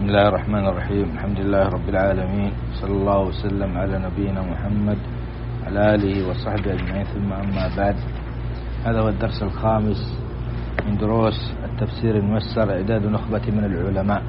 بسم الله الرحمن الرحيم. الحمد لله رب العالمين، صلى الله وسلم على نبينا محمد على آله وصحبه أجمعين، ثم أما بعد. هذا هو الدرس الخامس من دروس التفسير الميسر، إعداد نخبة من العلماء.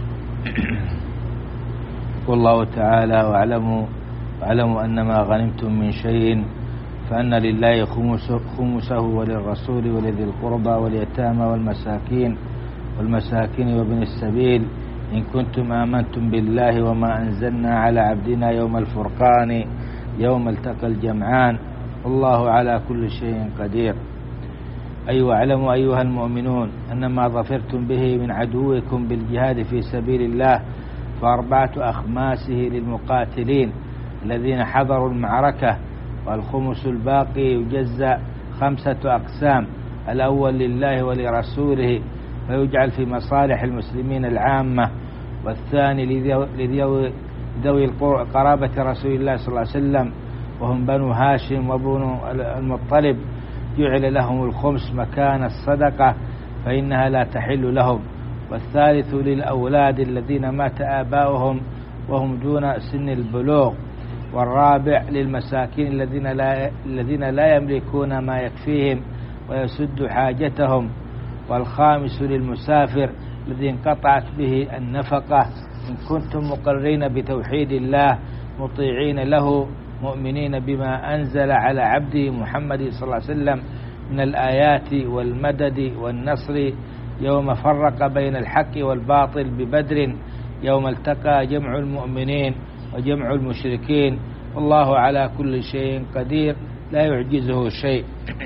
والله تعالى واعلموا أن ما غنمتم من شيء فأن لله خمسه وللرسول ولذي القربى واليتامى والمساكين وابن السبيل إن كنتم آمنتم بالله وما أنزلنا على عبدنا يوم الفرقان يوم التقى الجمعان والله على كل شيء قدير. واعلموا أيها المؤمنون أن ما ظفرتم به من عدوكم بالجهاد في سبيل الله فأربعة أخماسه للمقاتلين الذين حضروا المعركة، والخمس الباقي يجزأ 5 أقسام: الأول لله ولرسوله فيجعل في مصالح المسلمين العامة، والثاني لذوي قرابة رسول الله صلى الله عليه وسلم وهم بنو هاشم وبنو المطلب، جعل لهم الخمس مكان الصدقة فإنها لا تحل لهم، والثالث للأولاد الذين مات آباؤهم وهم دون سن البلوغ، والرابع للمساكين الذين لا يملكون ما يكفيهم ويسد حاجتهم، والخامس للمسافر الذي انقطعت به النفقة إن كنتم مقرين بتوحيد الله مطيعين له مؤمنين بما أنزل على عبده محمد صلى الله عليه وسلم من الآيات والمدد والنصر يوم فرق بين الحق والباطل ببدر، يوم التقى جمع المؤمنين وجمع المشركين، والله على كل شيء قدير لا يعجزه شيء.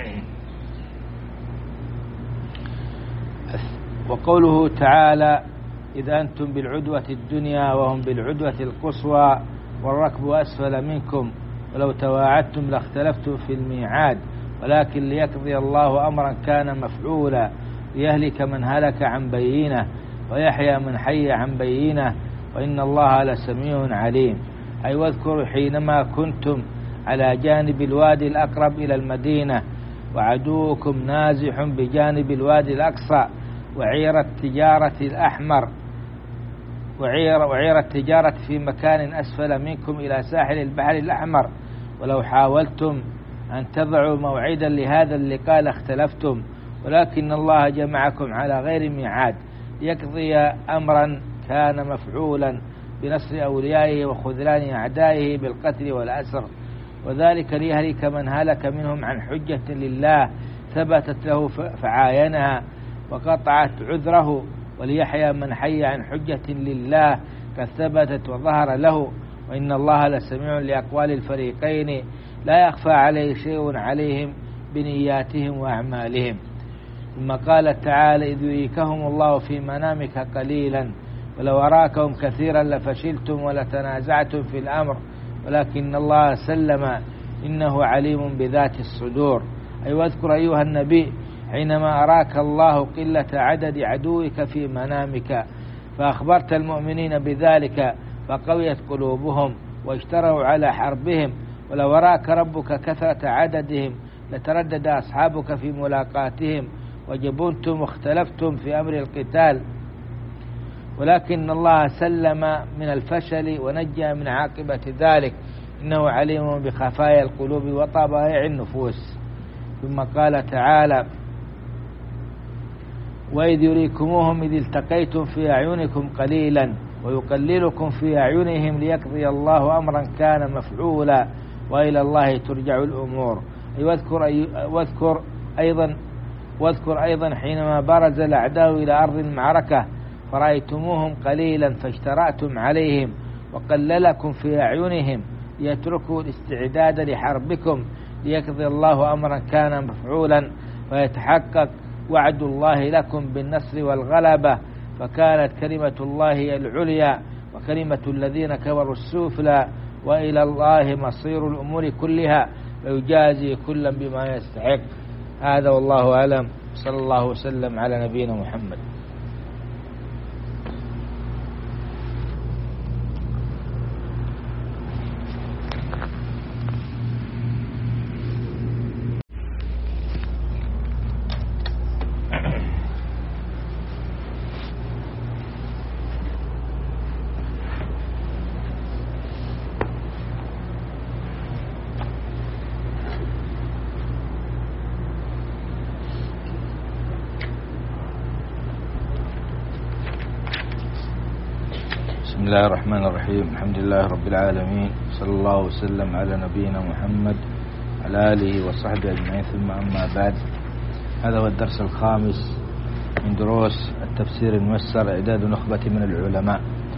وقوله تعالى: إذا أنتم بالعدوة الدنيا وهم بالعدوة القصوى والركب أسفل منكم ولو تواعدتم لاختلفتم في الميعاد ولكن ليقضي الله أمرا كان مفعولا ليهلك من هلك عن بينه ويحيى من حي عن بينه وإن الله لسميع عليم. واذكروا حينما كنتم على جانب الوادي الأقرب إلى المدينة وعدوكم نازح بجانب الوادي الأقصى وعير التجارة في مكان أسفل منكم إلى ساحل البحر الأحمر، ولو حاولتم أن تضعوا موعدا لهذا اللقاء لاختلفتم ولكن الله جمعكم على غير ميعاد ليقضي أمرا كان مفعولا بنصر أوليائه وخذلان أعدائه بالقتل والأسر، وذلك ليهلك من هلك منهم عن حجة لله ثبتت له فعاينها وقطعت عذره، وليحيى من حي عن حجة لله قد ثبتت وظهر له، وإن الله لسميع لأقوال الفريقين لا يخفى عليه شيء عليهم بنياتهم وأعمالهم. ثم قال تعالى: إذ يريكهم الله في منامك قليلا ولو أراكهم كثيرا لفشلتم ولتنازعتم في الأمر ولكن الله سلم إنه عليم بذات الصدور. واذكر أيها النبي حينما أراك الله قلة عدد عدوك في منامك فأخبرت المؤمنين بذلك فقويت قلوبهم واجتروا على حربهم، ولو أراك ربك كثرة عددهم لتردد أصحابك في ملاقاتهم وجبنتم واختلفتم في أمر القتال، ولكن الله سلم من الفشل ونجى من عاقبة ذلك إنه عليم بخفايا القلوب وطبائع النفوس. ثم قال تعالى: وإذ يريكموهم إذ التقيتم في أعينكم قليلا ويقللكم في أعينهم ليقضي الله أمرا كان مفعولا وإلى الله ترجع الأمور. واذكر أيضا حينما برز الأعداء إلى أرض المعركة فرأيتموهم قليلا فاشترأتم عليهم وقللكم في أعينهم ليتركوا الاستعداد لحربكم ليقضي الله أمرا كان مفعولا ويتحقق وعد الله لكم بالنصر والغلبة، فكانت كلمة الله العليا وكلمة الذين كفروا السفلى وإلى الله مصير الأمور كلها ويجازي كلا بما يستحق. هذا والله أعلم، صلى الله وسلم على نبينا محمد. بسم الله الرحمن الرحيم. الحمد لله رب العالمين، صلى الله وسلم على نبينا محمد على آله وصحبه أجمعين، ثم أما بعد. هذا هو الدرس الخامس من دروس التفسير الميسر، إعداد نخبة من العلماء.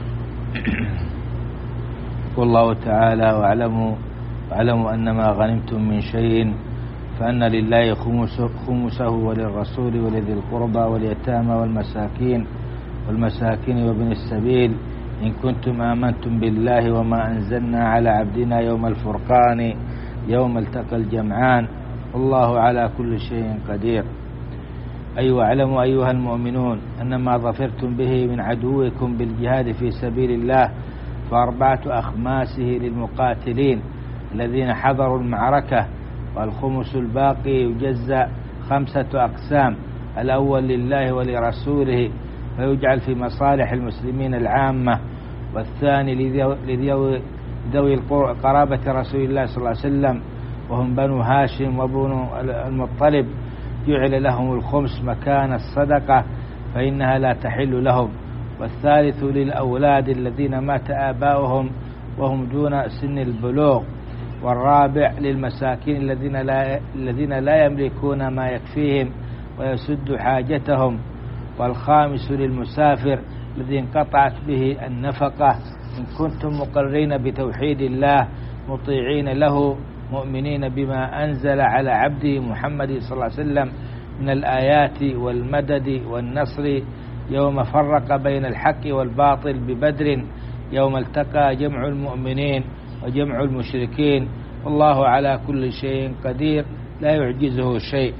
والله تعالى واعلموا أن ما غنمتم من شيء فأن لله خمسه وللرسول ولذي القربى واليتامى والمساكين وابن السبيل إن كنتم آمنتم بالله وما أنزلنا على عبدنا يوم الفرقان يوم التقى الجمعان والله على كل شيء قدير. أي واعلموا أيها المؤمنون أن ما ظفرتم به من عدوكم بالجهاد في سبيل الله فأربعة أخماسه للمقاتلين الذين حضروا المعركة، والخمس الباقي يجزأ 5 أقسام: الأول لله ولرسوله فيجعل في مصالح المسلمين العامة، والثاني لذوي قرابة رسول الله صلى الله عليه وسلم وهم بنو هاشم وبنو المطلب، جعل لهم الخمس مكان الصدقة فإنها لا تحل لهم، والثالث للأولاد الذين مات آباؤهم وهم دون سن البلوغ، والرابع للمساكين الذين لا يملكون ما يكفيهم ويسد حاجتهم، والخامس للمسافر الذي انقطعت به النفقة إن كنتم مقرين بتوحيد الله مطيعين له مؤمنين بما أنزل على عبده محمد صلى الله عليه وسلم من الآيات والمدد والنصر يوم فرق بين الحق والباطل ببدر، يوم التقى جمع المؤمنين وجمع المشركين، والله على كل شيء قدير لا يعجزه شيء.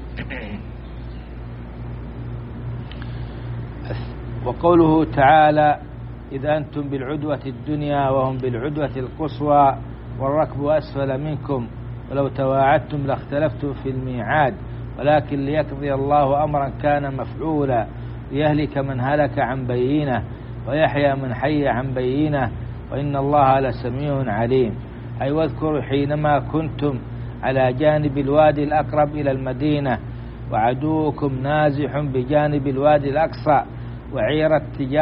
وقوله تعالى: إذا أنتم بالعدوة الدنيا وهم بالعدوة القصوى والركب أسفل منكم ولو تواعدتم لاختلفتم في الميعاد ولكن ليقضي الله أمرا كان مفعولا ليهلك من هلك عن بينه ويحيى من حي عن بينه وإن الله لسميع عليم. أي واذكروا حينما كنتم على جانب الوادي الأقرب إلى المدينة وعدوكم نازح بجانب الوادي الأقصى وعير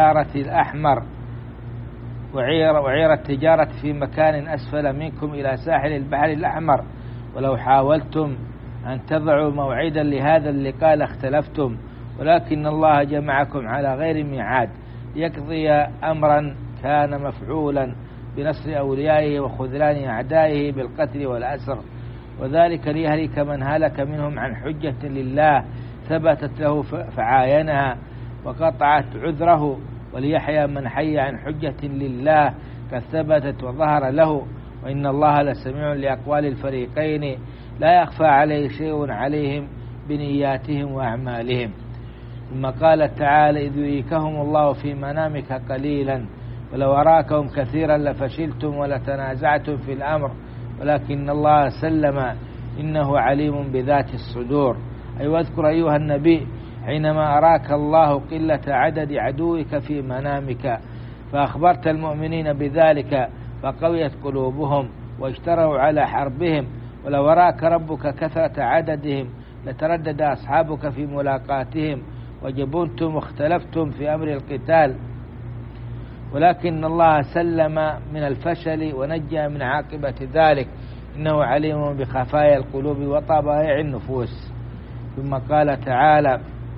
التجارة في مكان أسفل منكم إلى ساحل البحر الأحمر، ولو حاولتم أن تضعوا موعدا لهذا اللقاء لاختلفتم ولكن الله جمعكم على غير ميعاد ليقضي أمرا كان مفعولا بنصر أوليائه وخذلان أعدائه بالقتل والأسر، وذلك ليهلك من هلك منهم عن حجة لله ثبتت له فعاينها وقطعت عذره، وليحيى من حي عن حجة لله قد ثبتت وظهر له، وإن الله لسميع لأقوال الفريقين لا يخفى عليه شيء عليهم بنياتهم وأعمالهم. ثم قال تعالى: إذ يريكهم الله في منامك قليلا ولو أراكهم كثيرا لفشلتم ولتنازعتم في الأمر ولكن الله سلم إنه عليم بذات الصدور. أي واذكر أيها النبي حينما أراك الله قلة عدد عدوك في منامك فأخبرت المؤمنين بذلك فقويت قلوبهم واجتروا على حربهم، ولو أراك ربك كثرة عددهم لتردد أصحابك في ملاقاتهم وجبنتم واختلفتم في أمر القتال، ولكن الله سلم من الفشل ونجى من عاقبة ذلك إنه عليم بخفايا القلوب وطبائع النفوس. ثم قال تعالى: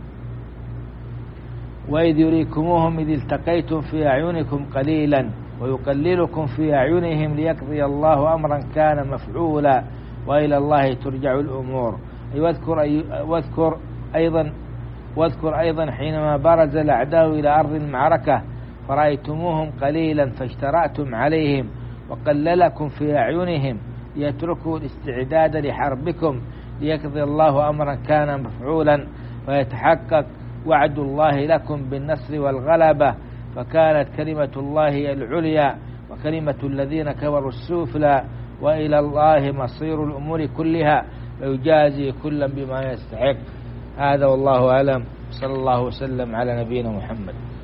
وإذ يريكموهم إذ التقيتم في أعينكم قليلا ويقللكم في أعينهم ليقضي الله أمرا كان مفعولا وإلى الله ترجع الأمور. واذكر أيضا حينما برز الأعداء إلى أرض المعركة فرأيتموهم قليلا فاشترأتم عليهم وقللكم في أعينهم ليتركوا الاستعداد لحربكم ليقضي الله أمرا كان مفعولا ويتحقق وعد الله لكم بالنصر والغلبة، فكانت كلمة الله هي العليا وكلمة الذين كفروا السفلى وإلى الله مصير الأمور كلها ويجازي كلا بما يستحق. هذا والله أعلم، صلى الله وسلم على نبينا محمد.